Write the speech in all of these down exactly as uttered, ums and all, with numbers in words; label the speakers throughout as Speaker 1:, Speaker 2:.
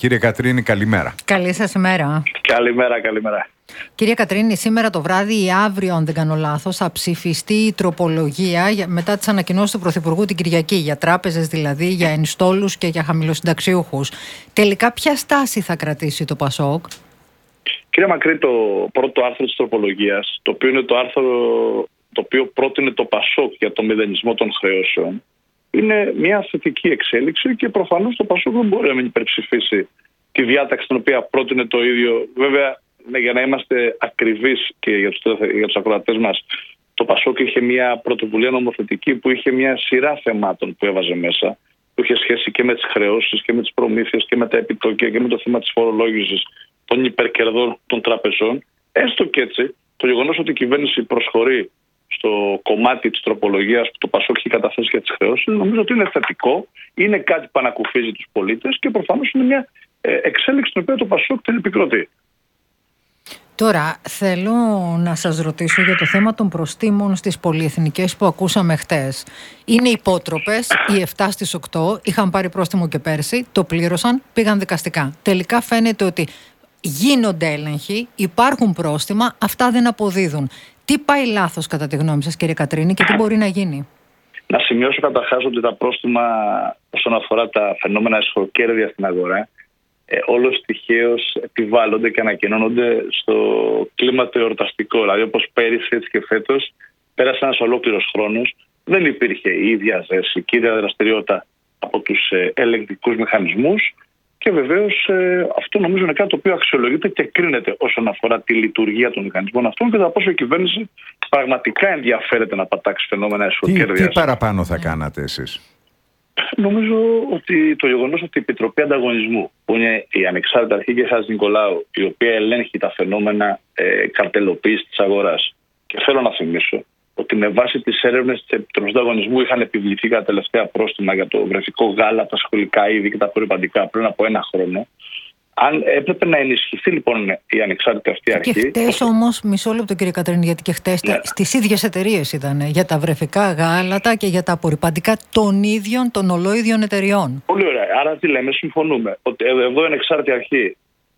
Speaker 1: Κύριε Κατρίνη, καλημέρα.
Speaker 2: Καλή σας ημέρα.
Speaker 3: Καλημέρα, καλημέρα.
Speaker 2: Κύριε Κατρίνη, σήμερα το βράδυ ή αύριο, αν δεν κάνω λάθος, θα ψηφιστεί η τροπολογία μετά τις ανακοινώσεις του Πρωθυπουργού την Κυριακή, για τράπεζες δηλαδή, για ενστόλους και για χαμηλοσυνταξιούχους. Τελικά, ποια στάση θα κρατήσει το ΠΑΣΟΚ?
Speaker 3: Κύριε Μακρύ, το πρώτο άρθρο της τροπολογίας, το οποίο είναι το άρθρο το οποίο πρότεινε το ΠΑΣΟΚ για το μηδενισμό των χρεώσεων, είναι μια θετική εξέλιξη και προφανώς το ΠΑΣΟΚ δεν μπορεί να μην υπερψηφίσει τη διάταξη την οποία πρότεινε το ίδιο. Βέβαια, ναι, για να είμαστε ακριβείς και για τους, για τους ακροατές μας, το ΠΑΣΟΚ είχε μια πρωτοβουλία νομοθετική που είχε μια σειρά θεμάτων που έβαζε μέσα, που είχε σχέση και με τις χρεώσεις και με τις προμήθειες και με τα επιτόκια και με το θέμα της φορολόγησης των υπερκερδών των τραπεζών. Έστω και έτσι, το γεγονός ότι η κυβέρνηση προσχωρεί στο κομμάτι της τροπολογίας που το ΠΑΣΟΚ έχει καταθέσει για τις χρεώσεις, νομίζω ότι είναι θετικό, είναι κάτι που ανακουφίζει τους πολίτες και προφανώς είναι μια εξέλιξη την οποία το ΠΑΣΟΚ την επικροτεί.
Speaker 2: Τώρα, θέλω να σας ρωτήσω για το θέμα των προστίμων στις πολυεθνικές που ακούσαμε χτες. Είναι υπότροπες, οι επτά στις οκτώ είχαν πάρει πρόστιμο και πέρσι, το πλήρωσαν, πήγαν δικαστικά. Τελικά φαίνεται ότι γίνονται έλεγχοι, υπάρχουν πρόστιμα, αυτά δεν αποδίδουν. Τι πάει λάθος κατά τη γνώμη σας, κύριε Κατρίνη, και τι μπορεί να γίνει?
Speaker 3: Να σημειώσω καταρχάς ότι τα πρόστιμα όσον αφορά τα φαινόμενα εσχροκέρδεια στην αγορά, Ε, όλος τυχαίως επιβάλλονται και ανακοινώνονται στο κλίμα το εορταστικό. Δηλαδή, όπως πέρυσι έτσι και φέτος, πέρασε ένας ολόκληρος χρόνος, δεν υπήρχε η ίδια ζέση, κύρια δραστηριότητα από τους ε, ελεγκτικούς μηχανισμούς και βεβαίως ε, αυτό νομίζω είναι κάτι το οποίο αξιολογείται και κρίνεται όσον αφορά τη λειτουργία των μηχανισμών αυτών και το πόσο η κυβέρνηση πραγματικά ενδιαφέρεται να πατάξει φαινόμενα εσχροκέρδειας.
Speaker 1: Τι, τι παραπάνω θα κάνατε εσείς?
Speaker 3: Νομίζω ότι το γεγονός ότι η Επιτροπή Ανταγωνισμού, που είναι η ανεξάρτητη αρχή κ. Χατζηνικολάου, η οποία ελέγχει τα φαινόμενα ε, καρτελοποίησης της αγοράς, και θέλω να θυμίσω ότι με βάση τις έρευνες της Επιτροπής Ανταγωνισμού είχαν επιβληθεί τα τελευταία πρόστιμα για το βρεφικό γάλα, τα σχολικά είδη και τα απορριπαντικά πριν από ένα χρόνο. Αν έπρεπε να ενισχυθεί λοιπόν η ανεξάρτητη αυτή αρχή.
Speaker 2: Και χτες όμως, μισό λεπτό κύριε Κατρίνη, γιατί και χτες ναι. στις ίδιες εταιρείες ήταν για τα βρεφικά γάλατα και για τα απορριπαντικά των ίδιων, των ολόιδιων εταιριών.
Speaker 3: Πολύ ωραία. Άρα τι λέμε, συμφωνούμε. Ότι εδώ η ανεξάρτητη αρχή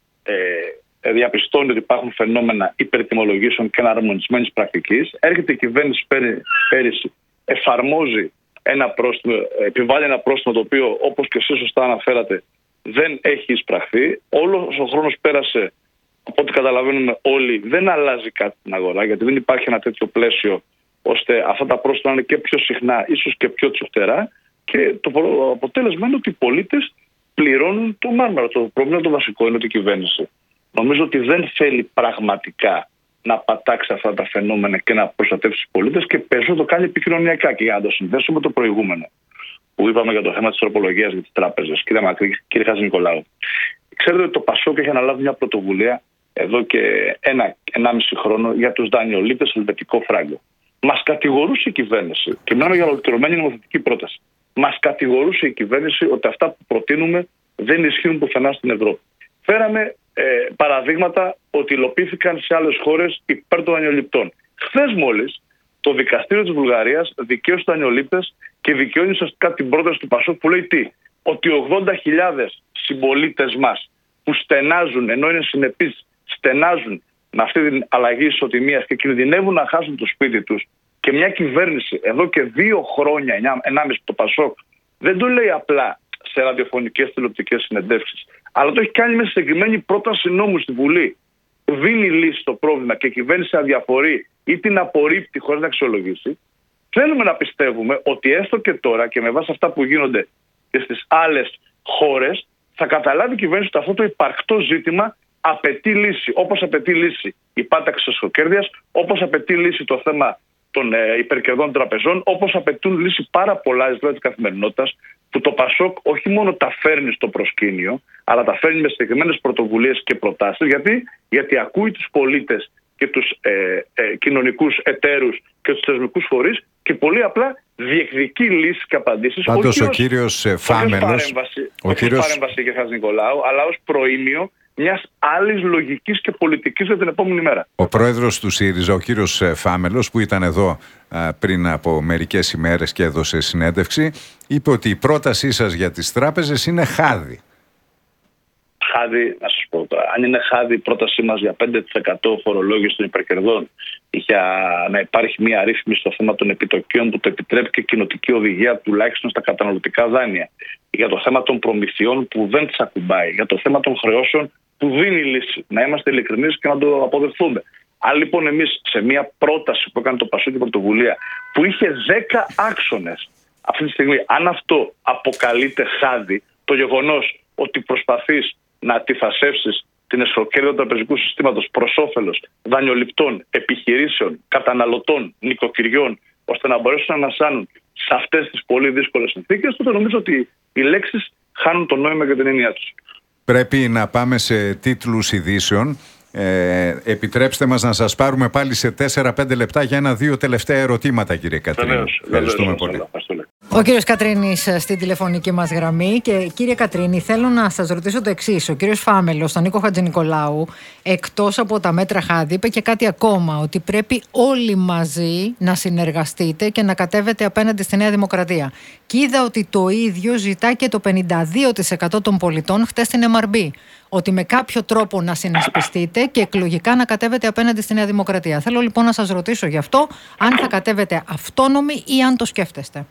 Speaker 3: ε, διαπιστώνει ότι υπάρχουν φαινόμενα υπερτιμολογήσεων και εναρμονισμένης πρακτικής. Έρχεται η κυβέρνηση πέρυσι, εφαρμόζει ένα πρόστιμο, επιβάλλει ένα πρόστιμο το οποίο, όπως και εσείς σωστά αναφέρατε, δεν έχει εισπραχθεί. Όλος ο χρόνος πέρασε, από ό,τι καταλαβαίνουμε όλοι, δεν αλλάζει κάτι στην αγορά, γιατί δεν υπάρχει ένα τέτοιο πλαίσιο ώστε αυτά τα πρόστιμα να είναι και πιο συχνά, ίσως και πιο τσουχτερά. Και το αποτέλεσμα είναι ότι οι πολίτες πληρώνουν το μάρμαρο. Το πρόβλημα το βασικό είναι ότι η κυβέρνηση νομίζω ότι δεν θέλει πραγματικά να πατάξει αυτά τα φαινόμενα και να προστατεύσει τους πολίτες και περισσότερο το κάνει επικοινωνιακά. Και για να το συνδέσω με το προηγούμενο που είπαμε για το θέμα της τροπολογίας για τις τράπεζες, κύριε Μακρύ, κύριε Χατζηνικολάου. Ξέρετε ότι το ΠΑΣΟΚ έχει αναλάβει μια πρωτοβουλία εδώ και ένα, ενάμιση χρόνο για τους δανειολήπτες ελβετικό φράγκο. Μας κατηγορούσε η κυβέρνηση, και μιλάμε για ολοκληρωμένη νομοθετική πρόταση. Μας κατηγορούσε η κυβέρνηση ότι αυτά που προτείνουμε δεν ισχύουν πουθενά στην Ευρώπη. Φέραμε ε, παραδείγματα ότι υλοποιήθηκαν σε άλλες χώρες υπέρ των δανειοληπτών. Χθες μόλις το δικαστήριο της Βουλγαρίας δικαίωσε τους δανειολήπτες και δικαιώνει ουσιαστικά την πρόταση του ΠΑΣΟΚ που λέει τι? Ότι ογδόντα χιλιάδες συμπολίτες μας που στενάζουν, ενώ είναι συνεπείς, στενάζουν με αυτή την αλλαγή ισοτιμίας και κινδυνεύουν να χάσουν το σπίτι τους, και μια κυβέρνηση εδώ και δύο χρόνια, ενάμιση το ΠΑΣΟΚ, δεν το λέει απλά σε ραδιοφωνικές τηλεοπτικές συνεντεύξεις, αλλά το έχει κάνει με συγκεκριμένη πρόταση νόμου στη Βουλή. Δίνει λύση στο πρόβλημα και η κυβέρνηση αδιαφορεί ή την απορρίπτει χωρίς να αξιολογήσει. Θέλουμε να πιστεύουμε ότι έστω και τώρα και με βάση αυτά που γίνονται και στις άλλες χώρες θα καταλάβει η κυβέρνηση ότι αυτό το υπαρκτό ζήτημα απαιτεί λύση. Όπως απαιτεί λύση η πάταξη της εσχροκέρδειας, όπως απαιτεί λύση το θέμα των ε, υπερκερδών τραπεζών, όπως απαιτούν λύση πάρα πολλά εις της καθημερινότητας που το ΠΑΣΟΚ όχι μόνο τα φέρνει στο προσκήνιο, αλλά τα φέρνει με συγκεκριμένες πρωτοβουλίες και προτάσεις. Γιατί, γιατί ακούει τους πολίτες και τους ε, ε, κοινωνικούς εταίρους και τους θεσμικούς φορείς και πολύ απλά διεκδικεί λύσεις και απαντήσεις.
Speaker 1: Πάντως ο κύριος Φάμελος,
Speaker 3: ο κύριος παρέμβαση και Χατζηνικολάου, αλλά ως προήμιο μιας άλλης λογικής και πολιτικής για την επόμενη μέρα.
Speaker 1: Ο πρόεδρος του ΣΥΡΙΖΑ, ο κύριος Φάμελος, που ήταν εδώ α, πριν από μερικές ημέρες και έδωσε συνέντευξη, είπε ότι η πρότασή σας για τις τράπεζες είναι χάδι.
Speaker 3: χάδι, να σας πω τώρα, αν είναι χάδι η πρότασή μας για πέντε τοις εκατό φορολόγηση των υπερκερδών, για να υπάρχει μια ρύθμιση στο θέμα των επιτοκίων που το επιτρέπει και κοινοτική οδηγία τουλάχιστον στα καταναλωτικά δάνεια, για το θέμα των προμηθειών που δεν τις ακουμπάει, για το θέμα των χρεώσεων που δίνει λύση. Να είμαστε ειλικρινείς και να το αποδεχθούμε. Αν λοιπόν εμείς σε μια πρόταση που έκανε το Πασόκ και Πρωτοβουλία, που είχε δέκα άξονες, αυτή τη στιγμή, αν αυτό αποκαλείται χάδι, το γεγονός ότι προσπαθείς να αντιφασεύσεις την εσχροκέρδεια του τραπεζικού συστήματος προς όφελος δανειοληπτών, επιχειρήσεων, καταναλωτών, νοικοκυριών, ώστε να μπορέσουν να ανασάνουν σε αυτές τις πολύ δύσκολες συνθήκες, τότε νομίζω ότι οι λέξεις χάνουν το νόημα και την έννοια τους.
Speaker 1: Πρέπει να πάμε σε τίτλους ειδήσεων. Ε, επιτρέψτε μας να σας πάρουμε πάλι σε τέσσερα πέντε λεπτά για ένα-δύο τελευταία ερωτήματα, κύριε Κατρίνη. Ευχαριστούμε πολύ.
Speaker 2: Ο κύριος Κατρίνης στην τηλεφωνική μας γραμμή. Και κύριε Κατρίνη, θέλω να σας ρωτήσω το εξής. Ο κύριος Φάμελος, στον Νίκο Χατζηνικολάου, εκτός από τα μέτρα χάδι, είπε και κάτι ακόμα, ότι πρέπει όλοι μαζί να συνεργαστείτε και να κατέβετε απέναντι στη Νέα Δημοκρατία. Και είδα ότι το ίδιο ζητά και το πενήντα δύο τοις εκατό των πολιτών χτες στην Εμ Αρ Μπι. Ότι με κάποιο τρόπο να συνασπιστείτε και εκλογικά να κατέβετε απέναντι στη Νέα Δημοκρατία. Θέλω λοιπόν να σας ρωτήσω γι' αυτό, αν θα κατέβετε αυτόνομοι ή αν το σκέφτεστε.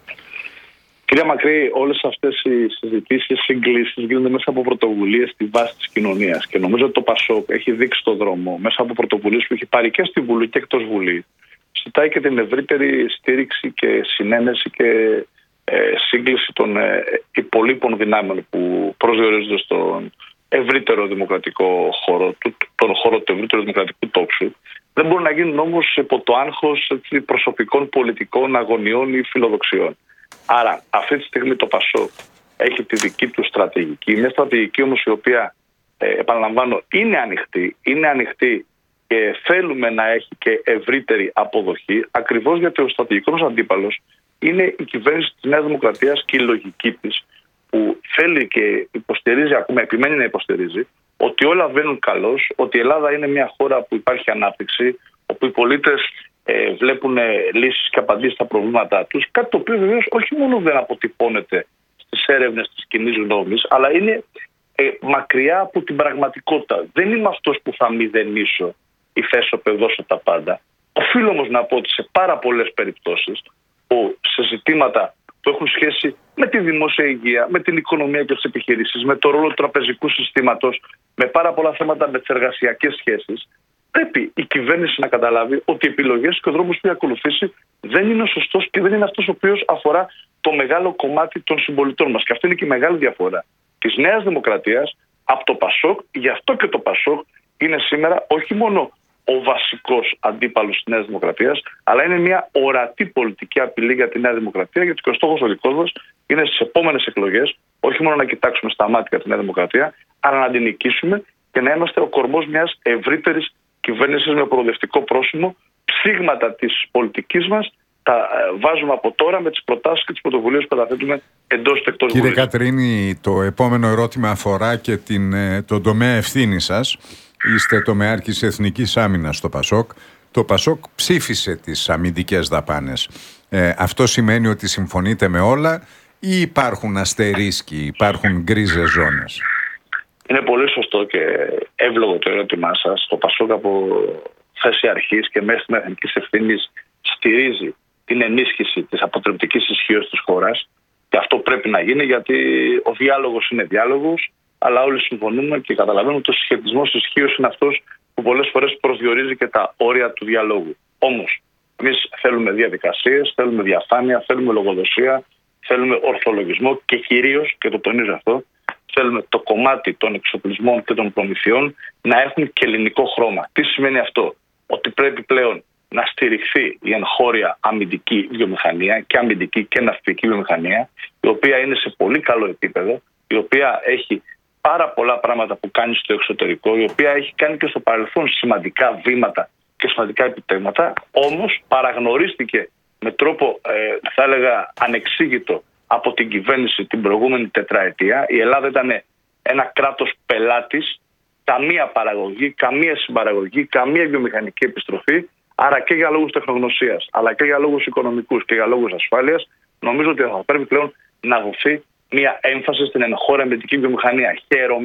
Speaker 3: Κυρία Μακρύ, όλες αυτές οι συζητήσεις, οι συγκλήσεις γίνονται μέσα από πρωτοβουλίες στη βάση της κοινωνίας. Και νομίζω ότι το Πασόκ έχει δείξει το δρόμο μέσα από πρωτοβουλίες που έχει πάρει και στη Βουλή και εκτός Βουλή. Ζητάει και την ευρύτερη στήριξη και συνένεση και ε, σύγκληση των ε, υπολείπων δυνάμεων που προσδιορίζονται στον ευρύτερο δημοκρατικό χώρο, τον χώρο του ευρύτερου δημοκρατικού τόξου. Δεν μπορούν να γίνουν όμως υπό το άγχος προσωπικών πολιτικών αγωνιών ή φιλοδοξιών. Άρα, αυτή τη στιγμή το Πασόκ έχει τη δική του στρατηγική. Μια στρατηγική όμως η οποία, ε, επαναλαμβάνω, είναι ανοιχτή. Είναι ανοιχτή και θέλουμε να έχει και ευρύτερη αποδοχή, ακριβώς γιατί ο στρατηγικός μας αντίπαλος είναι η κυβέρνηση της Νέας Δημοκρατίας και η λογική της, που θέλει και υποστηρίζει, ακόμα επιμένει να υποστηρίζει, ότι όλα βαίνουν καλώς, ότι η Ελλάδα είναι μια χώρα που υπάρχει ανάπτυξη, όπου οι πολίτες ε, βλέπουν ε, λύσεις και απαντήσεις στα προβλήματά τους, κάτι το οποίο βεβαίως όχι μόνο δεν αποτυπώνεται στις έρευνες της κοινής γνώμης, αλλά είναι ε, μακριά από την πραγματικότητα. Δεν είμαι αυτός που θα μηδενίσω ή θα ισοπεδώσω τα πάντα. Οφείλω όμως να πω ότι σε πάρα πολλές περιπτώσεις, που σε ζητήματα που έχουν σχέση με τη δημόσια υγεία, με την οικονομία και τις επιχειρήσεις, με το ρόλο του τραπεζικού συστήματος, με πάρα πολλά θέματα με τις εργασιακές σχέσεις, πρέπει η κυβέρνηση να καταλάβει ότι οι επιλογές και ο δρόμος που έχει ακολουθήσει δεν είναι ο σωστός και δεν είναι αυτός ο οποίος αφορά το μεγάλο κομμάτι των συμπολιτών μας. Και αυτή είναι και η μεγάλη διαφορά της Νέας Δημοκρατίας από το Πασόκ. Γι' αυτό και το Πασόκ είναι σήμερα όχι μόνο ο βασικός αντίπαλος της Νέας Δημοκρατίας, αλλά είναι μια ορατή πολιτική απειλή για τη Νέα Δημοκρατία, γιατί και ο στόχος ο δικός μας είναι στις επόμενες εκλογές όχι μόνο να κοιτάξουμε στα μάτια τη Νέα Δημοκρατία, αλλά να την νικήσουμε και να είμαστε ο κορμός μιας ευρύτερης κυβέρνησης με προοδευτικό πρόσημο. Ψήγματα της πολιτικής μας τα βάζουμε από τώρα με τις προτάσεις και τις πρωτοβουλίες που καταθέτουμε εντός και εκτός Βουλής.
Speaker 1: Κύριε Κατρίνη, το επόμενο ερώτημα αφορά και την, τον τομέα ευθύνης σας. Είστε τομεάρχης Εθνικής Άμυνας στο Πασόκ. Το Πασόκ ψήφισε τις αμυντικές δαπάνες. Ε, αυτό σημαίνει ότι συμφωνείτε με όλα ή υπάρχουν αστερίσκοι, υπάρχουν γκρίζες ζώνες?
Speaker 3: Είναι πολύ σωστό και εύλογο το ερώτημά σας. Το Πασόκ από θέση αρχής και μέσα στην εθνική ευθύνη στηρίζει την ενίσχυση της αποτρεπτικής ισχύως της χώρας. Και αυτό πρέπει να γίνει, γιατί ο διάλογος είναι διάλογος, αλλά όλοι συμφωνούμε και καταλαβαίνουμε ότι ο συσχετισμός ισχύως είναι αυτός που πολλές φορές προσδιορίζει και τα όρια του διαλόγου. Όμως, εμείς θέλουμε διαδικασίες, θέλουμε διαφάνεια, θέλουμε λογοδοσία, θέλουμε ορθολογισμό και κυρίως, και το τονίζω αυτό, θέλουμε το κομμάτι των εξοπλισμών και των προμηθειών να έχουν και ελληνικό χρώμα. Τι σημαίνει αυτό? Ότι πρέπει πλέον να στηριχθεί η εγχώρια αμυντική βιομηχανία και αμυντική και ναυτική βιομηχανία, η οποία είναι σε πολύ καλό επίπεδο, η οποία έχει πάρα πολλά πράγματα που κάνει στο εξωτερικό, η οποία έχει κάνει και στο παρελθόν σημαντικά βήματα και σημαντικά επιτεύγματα, όμως παραγνωρίστηκε με τρόπο, ε, θα έλεγα, ανεξήγητο από την κυβέρνηση την προηγούμενη τετραετία. Η Ελλάδα ήταν ένα κράτος πελάτης, καμία παραγωγή, καμία συμπαραγωγή, καμία βιομηχανική επιστροφή. Άρα και για λόγους τεχνογνωσίας, αλλά και για λόγους οικονομικούς και για λόγους ασφάλειας, νομίζω ότι θα πρέπει πλέον να δοθεί μια έμφαση στην εγχώρια αμυντική βιομηχανία. Χαίρομαι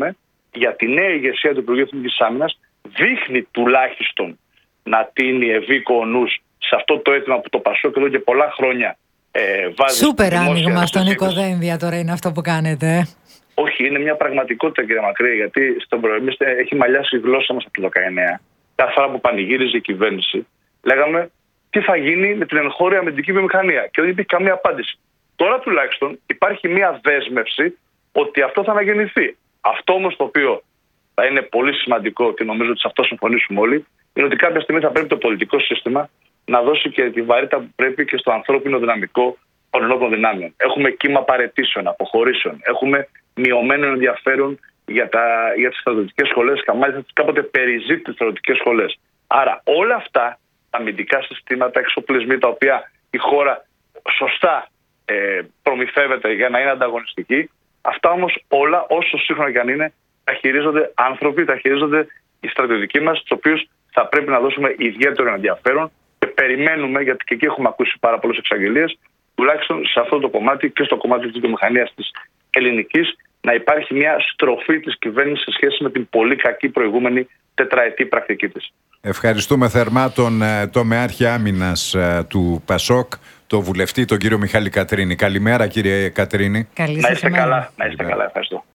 Speaker 3: για τη νέα ηγεσία του Υπουργείου Εθνικής Άμυνας δείχνει τουλάχιστον να τίνει ευήκο νους σε αυτό το αίτημα που το Πασόκ εδώ και πολλά χρόνια ε, βάζει.
Speaker 2: Σούπερ άνοιγμα στον Νίκο Δένδια τώρα είναι αυτό που κάνετε.
Speaker 3: Όχι, είναι μια πραγματικότητα, κύριε Μακρύ, γιατί στον προηγούμενο έχει μαλλιάσει η γλώσσα μας από το δεκαεννιά. Κάθε φορά που πανηγύριζε η κυβέρνηση, λέγαμε τι θα γίνει με την εγχώρια αμυντική βιομηχανία. Και δεν υπήρχε καμία απάντηση. Τώρα τουλάχιστον υπάρχει μια δέσμευση ότι αυτό θα αναγεννηθεί. Αυτό όμως το οποίο θα είναι πολύ σημαντικό και νομίζω ότι σε αυτό συμφωνήσουμε όλοι, είναι ότι κάποια στιγμή θα πρέπει το πολιτικό σύστημα να δώσει και τη βαρύτητα που πρέπει και στο ανθρώπινο δυναμικό των ενόπλων δυνάμεων. Έχουμε κύμα παραιτήσεων, αποχωρήσεων. Έχουμε μειωμένο ενδιαφέρον για, τα, για τις στρατιωτικές σχολές και μάλιστα κάποτε περιζήτητες τις στρατιωτικές σχολές. Άρα όλα αυτά τα αμυντικά συστήματα, εξοπλισμοί τα οποία η χώρα σωστά ε, προμηθεύεται για να είναι ανταγωνιστική, αυτά όμως όλα, όσο σύγχρονα και αν είναι, τα χειρίζονται άνθρωποι, τα χειρίζονται οι στρατιωτικοί μας, τους οποίους θα πρέπει να δώσουμε ιδιαίτερο ενδιαφέρον και περιμένουμε, γιατί και εκεί έχουμε ακούσει πάρα πολλές εξαγγελίες, τουλάχιστον σε αυτό το κομμάτι και στο κομμάτι της βιομηχανίας της ελληνικής, να υπάρχει μια στροφή της κυβέρνησης σε σχέση με την πολύ κακή προηγούμενη τετραετή πρακτική της.
Speaker 1: Ευχαριστούμε θερμά τον τομεάρχη άμυνας του Πασόκ, τον βουλευτή, τον κύριο Μιχάλη Κατρίνη. Καλημέρα, κύριε Κατρίνη.
Speaker 2: Καλή
Speaker 3: να είστε
Speaker 2: σας
Speaker 3: καλά, να είστε καλά, ευχαριστώ.